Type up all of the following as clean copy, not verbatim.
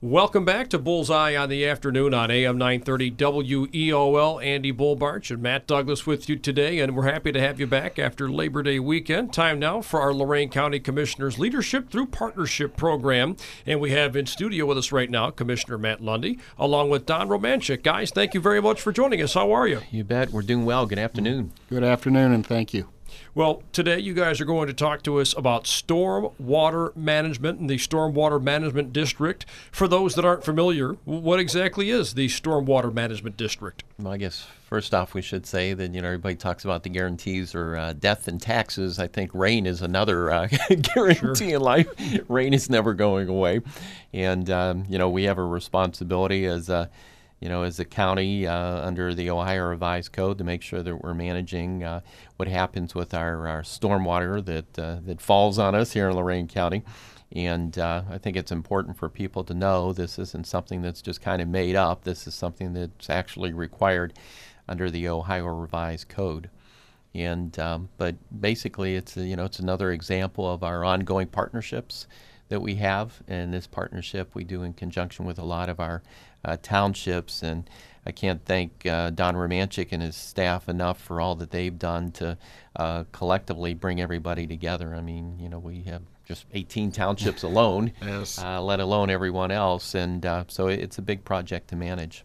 Welcome back to Bullseye on the Afternoon on AM 930 WEOL. Andy Bullbarch and Matt Douglas with you today, and we're happy to have you back after Labor Day weekend. Time now for our Lorain County Commissioners Leadership Through Partnership program, and we have in studio with us right now Commissioner Matt Lundy along with Don Romanchik. Guys, thank you very much for joining us. How are you? You bet. We're doing well. Good afternoon. Good afternoon, and thank you. Well, today you guys are going to talk to us about storm water management and the Stormwater Management District. For those that aren't familiar, what exactly is the Stormwater Management District? Well, I guess first off we should say that, everybody talks about the guarantees or death and taxes. I think rain is another guarantee in life. Rain is never going away. And, we have a responsibility as a county under the Ohio Revised Code to make sure that we're managing what happens with our stormwater that falls on us here in Lorain County. And I think it's important for people to know this isn't something that's just kind of made up. This is something that's actually required under the Ohio Revised Code. And but basically, it's another example of our ongoing partnerships that we have. And this partnership we do in conjunction with a lot of our townships, and I can't thank Don Romanchik and his staff enough for all that they've done to collectively bring everybody together. I mean, we have just 18 townships alone, Yes. Let alone everyone else, and so it's a big project to manage.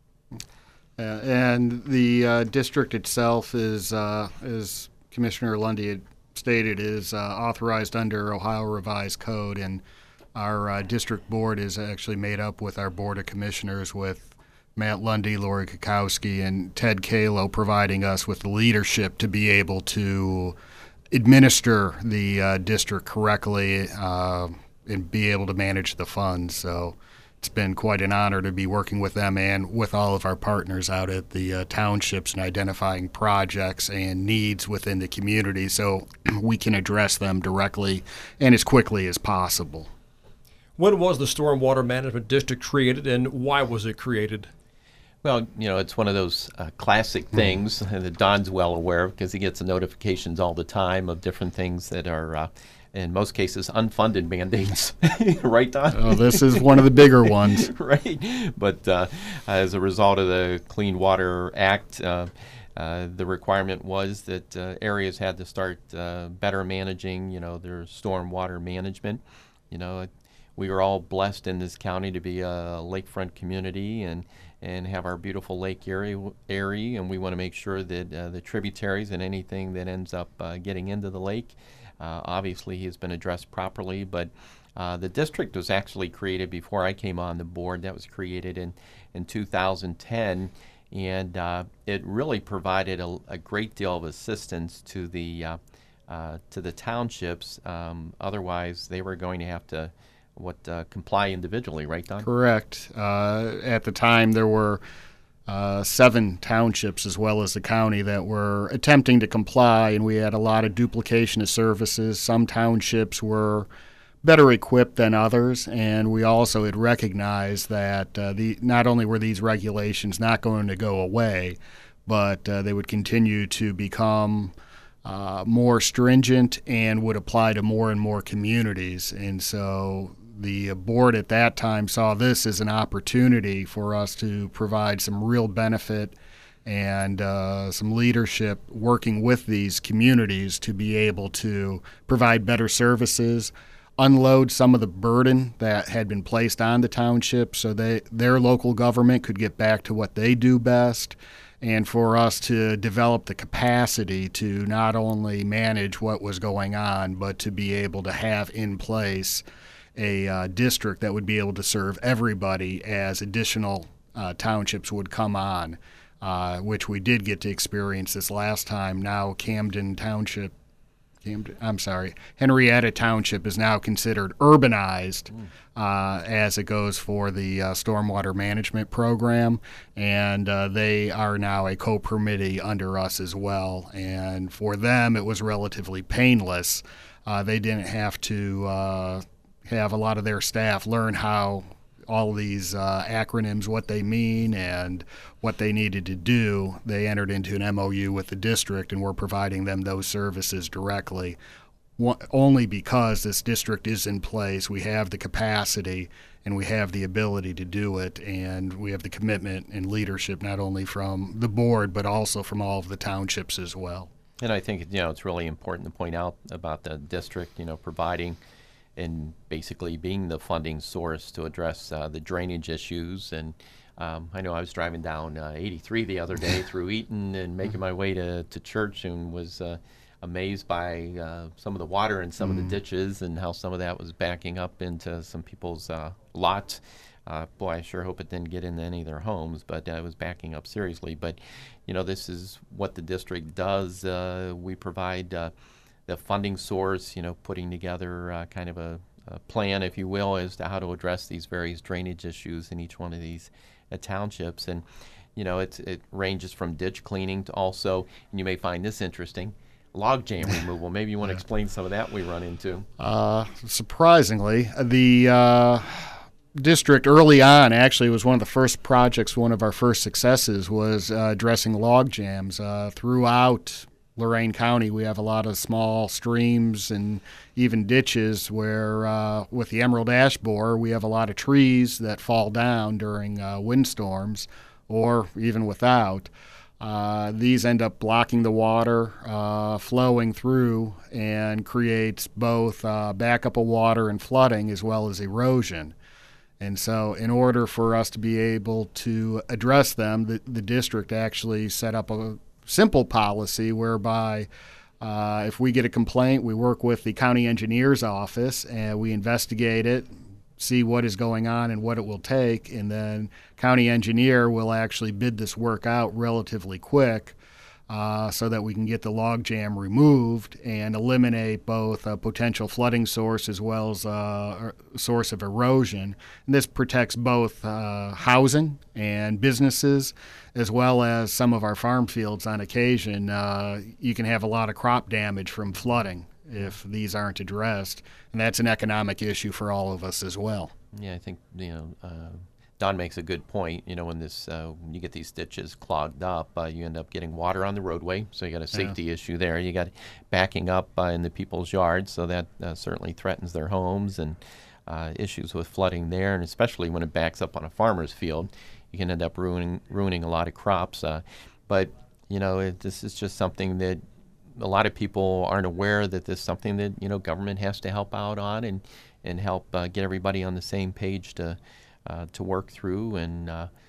And the district itself is, as Commissioner Lundy had stated, is authorized under Ohio Revised Code, and our district board is actually made up with our Board of Commissioners with Matt Lundy, Lori Kukowski, and Ted Kalo providing us with the leadership to be able to administer the district correctly and be able to manage the funds. So it's been quite an honor to be working with them and with all of our partners out at the townships and identifying projects and needs within the community so we can address them directly and as quickly as possible. When was the Stormwater Management District created, and why was it created? Well, it's one of those classic things that Don's well aware of because he gets the notifications all the time of different things that are, in most cases, unfunded mandates. Right, Don? Oh, this is one of the bigger ones. Right. But as a result of the Clean Water Act, the requirement was that areas had to start better managing, their stormwater management. We are all blessed in this county to be a lakefront community and have our beautiful lake area, and we want to make sure that the tributaries and anything that ends up getting into the lake obviously has been addressed properly. But the district was actually created before I came on the board. That was created in 2010, and it really provided a great deal of assistance to the townships. Otherwise, they were going to have to comply individually, right, Don? Correct. At the time, there were 7 townships as well as the county that were attempting to comply, and we had a lot of duplication of services. Some townships were better equipped than others, and we also had recognized that not only were these regulations not going to go away, but they would continue to become more stringent and would apply to more and more communities. And so the board at that time saw this as an opportunity for us to provide some real benefit and some leadership working with these communities to be able to provide better services, unload some of the burden that had been placed on the township so their local government could get back to what they do best, and for us to develop the capacity to not only manage what was going on, but to be able to have in place a district that would be able to serve everybody as additional townships would come on, which we did get to experience this last time. Now Henrietta Township is now considered urbanized as it goes for the stormwater management program, and they are now a co-permittee under us as well. And for them, it was relatively painless. They didn't have to have a lot of their staff learn how all these acronyms, what they mean and what they needed to do. They entered into an MOU with the district, and we're providing them those services directly. only because this district is in place. We have the capacity and we have the ability to do it, and we have the commitment and leadership not only from the board but also from all of the townships as well. And I think it's really important to point out about the district, providing and basically being the funding source to address the drainage issues. And I know I was driving down 83 the other day through Eaton and making my way to church, and was amazed by some of the water in some of the ditches and how some of that was backing up into some people's lots. Boy, I sure hope it didn't get into any of their homes, but it was backing up seriously. But, this is what the district does. We provide the funding source, putting together kind of a plan, if you will, as to how to address these various drainage issues in each one of these townships. And, it ranges from ditch cleaning to also, and you may find this interesting, log jam removal. Maybe you want to explain some of that we run into. Surprisingly, the district early on actually was one of the first projects. One of our first successes was addressing log jams. Throughout Lorain County, we have a lot of small streams and even ditches where with the emerald ash borer, we have a lot of trees that fall down during windstorms or even without. These end up blocking the water flowing through and creates both backup of water and flooding as well as erosion. And so in order for us to be able to address them, the district actually set up a simple policy whereby if we get a complaint, we work with the county engineer's office and we investigate it, see what is going on and what it will take, and then county engineer will actually bid this work out relatively quick so that we can get the log jam removed and eliminate both a potential flooding source as well as a source of erosion. And this protects both housing and businesses as well as some of our farm fields on occasion. You can have a lot of crop damage from flooding if these aren't addressed, and that's an economic issue for all of us as well. Yeah, I think Don makes a good point. When this you get these ditches clogged up, you end up getting water on the roadway, so you got a safety issue there. You got backing up into people's yards, so that certainly threatens their homes, and issues with flooding there, and especially when it backs up on a farmer's field, you can end up ruining a lot of crops. But this is just something that a lot of people aren't aware that this is something that government has to help out on and help get everybody on the same page to work through. And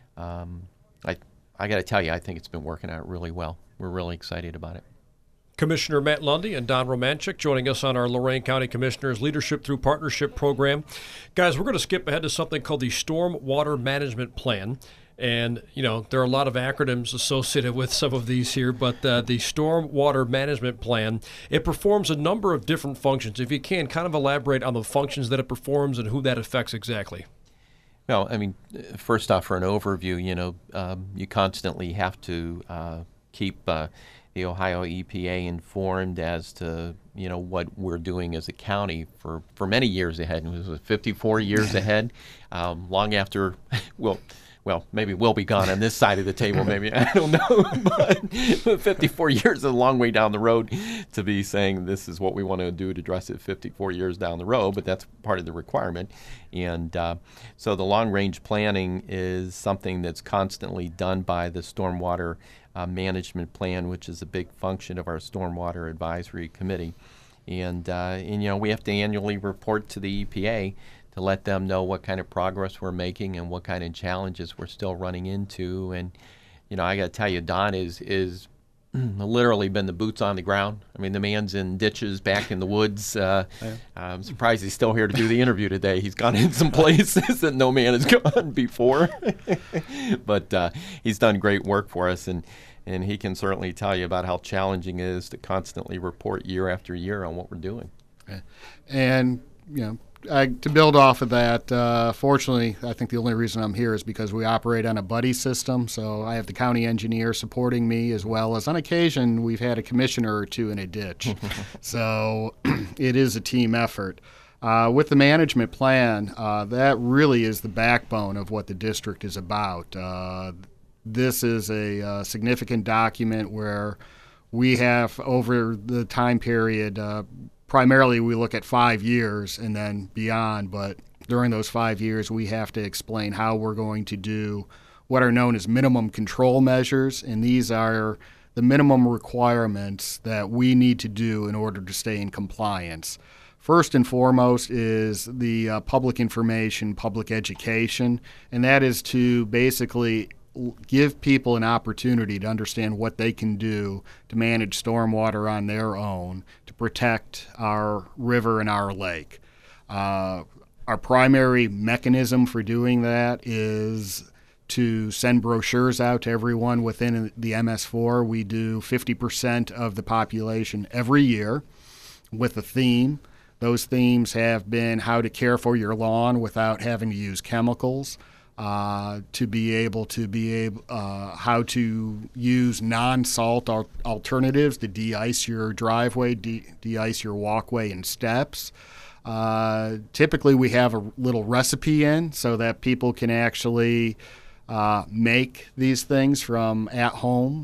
I got to tell you, I think it's been working out really well. We're really excited about it. Commissioner Matt Lundy and Don Romanchik joining us on our Lorain County Commissioners Leadership Through Partnership program. Guys, we're going to skip ahead to something called the Storm Water Management Plan. And, there are a lot of acronyms associated with some of these here, but the Storm Water Management Plan, it performs a number of different functions. If you can, kind of elaborate on the functions that it performs and who that affects exactly. Well, first off, for an overview, you constantly have to keep the Ohio EPA informed as to, what we're doing as a county for many years ahead. It was 54 years ahead, long after, well, maybe we'll be gone on this side of the table, maybe, I don't know, but 54 years is a long way down the road to be saying this is what we want to do to address it 54 years down the road, but that's part of the requirement. And so the long-range planning is something that's constantly done by the Stormwater Management Plan, which is a big function of our Stormwater Advisory Committee. And we have to annually report to the EPA to let them know what kind of progress we're making and what kind of challenges we're still running into. And, I got to tell you, Don is literally been the boots on the ground. The man's in ditches back in the woods. I'm surprised he's still here to do the interview today. He's gone in some places that no man has gone before. But he's done great work for us, and he can certainly tell you about how challenging it is to constantly report year after year on what we're doing. And, to build off of that, fortunately, I think the only reason I'm here is because we operate on a buddy system. So I have the county engineer supporting me, as well as on occasion we've had a commissioner or two in a ditch. So it is a team effort. With the management plan, that really is the backbone of what the district is about. This is a significant document where we have, over the time period, primarily we look at 5 years and then beyond, but during those 5 years we have to explain how we're going to do what are known as minimum control measures, and these are the minimum requirements that we need to do in order to stay in compliance. First and foremost is the public information, public education, and that is to basically give people an opportunity to understand what they can do to manage stormwater on their own to protect our river and our lake. Our primary mechanism for doing that is to send brochures out to everyone within the MS4. We do 50% of the population every year with a theme. Those themes have been how to care for your lawn without having to use chemicals, how to use non-salt alternatives to de-ice your driveway, de-ice your walkway and steps. Typically we have a little recipe in so that people can actually make these things from at home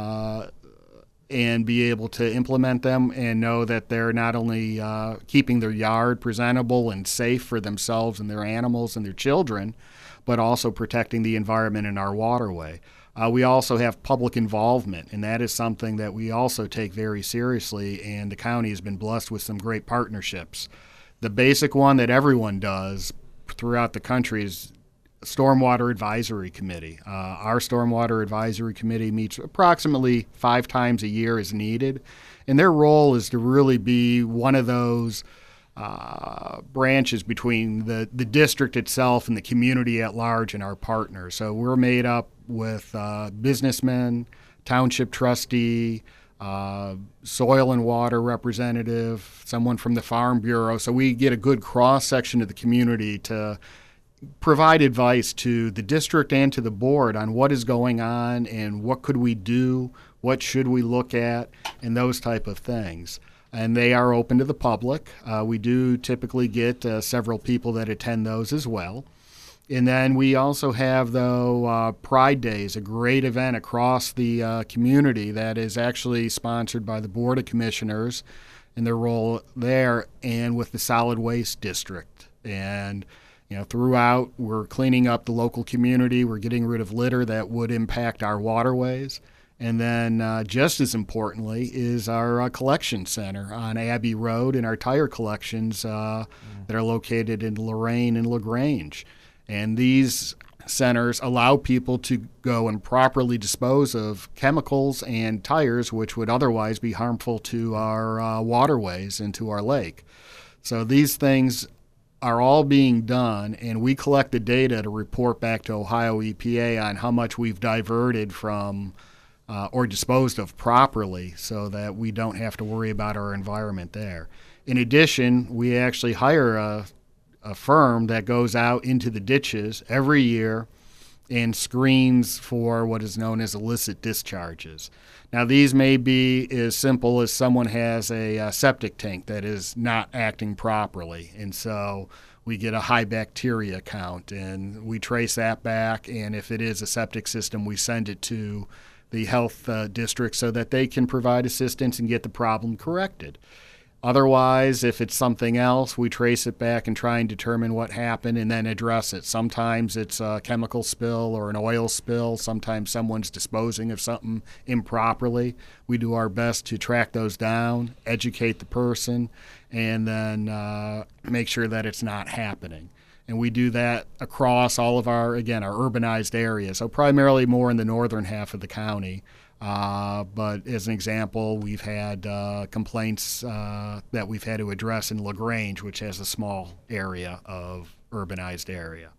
and be able to implement them and know that they're not only keeping their yard presentable and safe for themselves and their animals and their children, but also protecting the environment in our waterway. We also have public involvement, and that is something that we also take very seriously, and the county has been blessed with some great partnerships. The basic one that everyone does throughout the country is Stormwater Advisory Committee. Our Stormwater Advisory Committee meets approximately 5 times a year as needed, and their role is to really be one of those branches between the district itself and the community at large and our partners. So we're made up with businessmen, township trustee, soil and water representative, someone from the Farm Bureau. So we get a good cross-section of the community to provide advice to the district and to the board on what is going on and what could we do, what should we look at, and those type of things. And they are open to the public. We do typically get several people that attend those as well. And then we also have, though, Pride Days, a great event across the community that is actually sponsored by the Board of Commissioners in their role there and with the Solid Waste District. And throughout, we're cleaning up the local community. We're getting rid of litter that would impact our waterways. And then just as importantly is our collection center on Abbey Road and our tire collections that are located in Lorain and LaGrange. And these centers allow people to go and properly dispose of chemicals and tires which would otherwise be harmful to our waterways and to our lake. So these things are all being done, and we collect the data to report back to Ohio EPA on how much we've diverted from or disposed of properly so that we don't have to worry about our environment there. In addition, we actually hire a firm that goes out into the ditches every year and screens for what is known as illicit discharges. Now, these may be as simple as someone has a septic tank that is not acting properly, and so we get a high bacteria count, and we trace that back, and if it is a septic system, we send it to the health district so that they can provide assistance and get the problem corrected. Otherwise, if it's something else, we trace it back and try and determine what happened and then address it. Sometimes it's a chemical spill or an oil spill. Sometimes someone's disposing of something improperly. We do our best to track those down, educate the person, and then make sure that it's not happening. And we do that across all of our urbanized areas, so primarily more in the northern half of the county. But as an example, we've had complaints that we've had to address in LaGrange, which has a small area of urbanized area.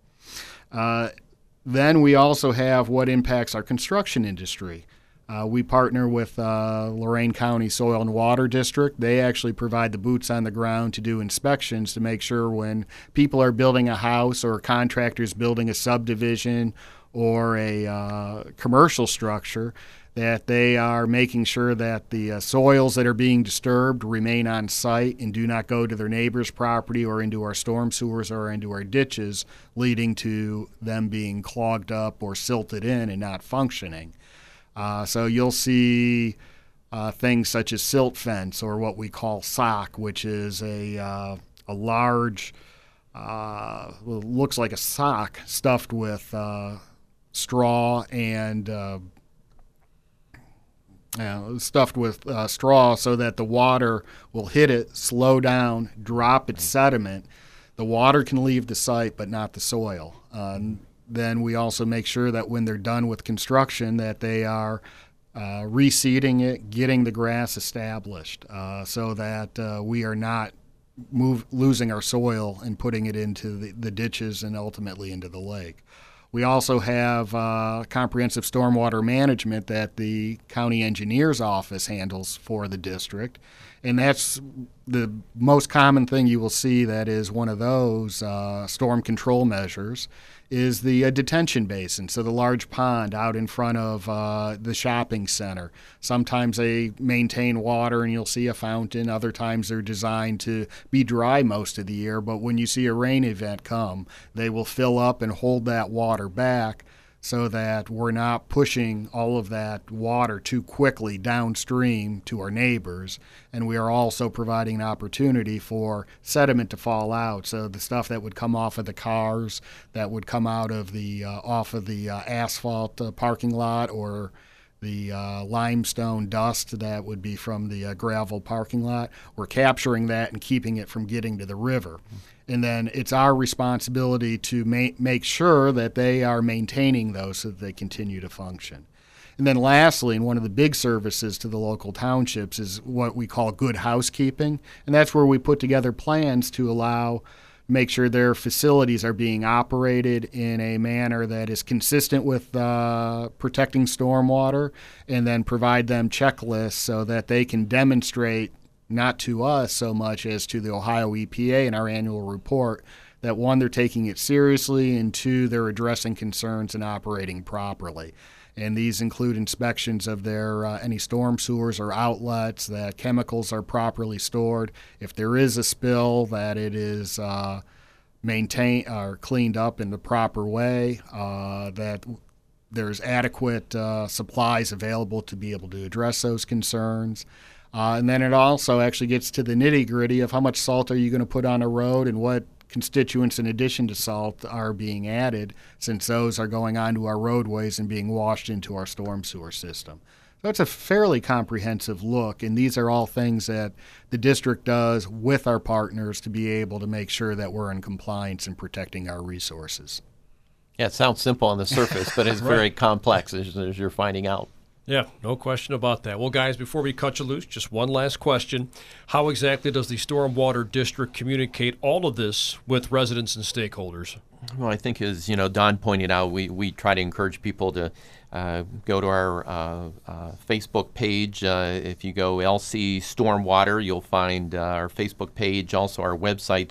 Then we also have what impacts our construction industry. We partner with Lorain County Soil and Water District. They actually provide the boots on the ground to do inspections to make sure when people are building a house or contractors building a subdivision or a commercial structure, that they are making sure that the soils that are being disturbed remain on site and do not go to their neighbor's property or into our storm sewers or into our ditches, leading to them being clogged up or silted in and not functioning. So you'll see things such as silt fence, or what we call sock, which is a large, looks like a sock stuffed with straw and straw, so that the water will hit it, slow down, drop its sediment. The water can leave the site, but not the soil. Then we also make sure that when they're done with construction, that they are reseeding it, getting the grass established, so that we are not losing our soil and putting it into the ditches and ultimately into the lake. We also have comprehensive stormwater management that the county engineer's office handles for the district, and that's the most common thing you will see that is one of those storm control measures is the detention basin, so the large pond out in front of the shopping center. Sometimes they maintain water and you'll see a fountain. Other times they're designed to be dry most of the year, but when you see a rain event come, they will fill up and hold that water back so that we're not pushing all of that water too quickly downstream to our neighbors. And we are also providing an opportunity for sediment to fall out. So the stuff that would come off of the cars, that would come out of the asphalt parking lot, or the limestone dust that would be from the gravel parking lot, we're capturing that and keeping it from getting to the river. And then it's our responsibility to make sure that they are maintaining those so that they continue to function. And then lastly, and one of the big services to the local townships is what we call good housekeeping. And that's where we put together plans to make sure their facilities are being operated in a manner that is consistent with protecting stormwater, and then provide them checklists so that they can demonstrate, not to us so much as to the Ohio EPA in our annual report, that one, they're taking it seriously, and two, they're addressing concerns and operating properly. And these include inspections of their any storm sewers or outlets, that chemicals are properly stored. If there is a spill, that it is maintained or cleaned up in the proper way, that there's adequate supplies available to be able to address those concerns. And then it also actually gets to the nitty-gritty of how much salt are you going to put on a road, and what constituents in addition to salt are being added, since those are going onto our roadways and being washed into our storm sewer system. So it's a fairly comprehensive look, and these are all things that the district does with our partners to be able to make sure that we're in compliance and protecting our resources. Yeah, it sounds simple on the surface, but it's very complex as you're finding out. Yeah, no question about that. Well, guys, before we cut you loose, just one last question. How exactly does the Stormwater District communicate all of this with residents and stakeholders? Well, I think, as Don pointed out, we try to encourage people to go to our Facebook page. If you go LC Stormwater, you'll find our Facebook page, also our website,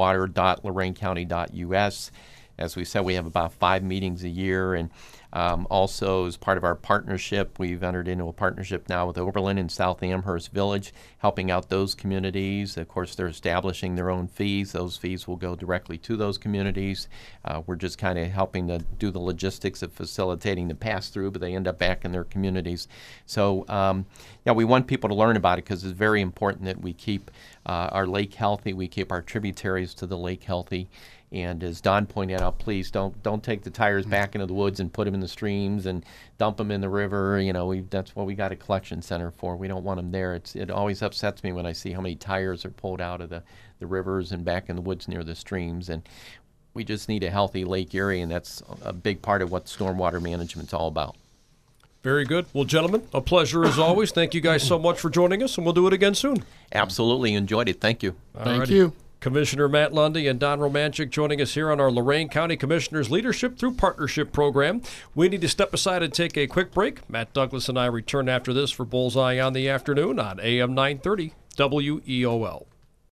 stormwater.loraincounty.us. As we said, we have about 5 meetings a year, and also as part of our partnership, we've entered into a partnership now with Oberlin and South Amherst Village, helping out those communities. Of course, they're establishing their own fees. Those fees will go directly to those communities. We're just kind of helping to do the logistics of facilitating the pass-through, but they end up back in their communities. So, yeah, we want people to learn about it because it's very important that we keep our lake healthy, we keep our tributaries to the lake healthy. And as Don pointed out, please don't take the tires back into the woods and put them in the streams and dump them in the river. That's what we got a collection center for. We don't want them there. It always upsets me when I see how many tires are pulled out of the rivers and back in the woods near the streams. And we just need a healthy Lake Erie, and that's a big part of what stormwater management's all about. Very good. Well, gentlemen, a pleasure as always. Thank you guys so much for joining us, and we'll do it again soon. Absolutely. Enjoyed it. Thank you. Thank you. Commissioner Matt Lundy and Don Romanchik joining us here on our Lorain County Commissioners Leadership Through Partnership program. We need to step aside and take a quick break. Matt Douglas and I return after this for Bullseye on the Afternoon on AM 930 WEOL.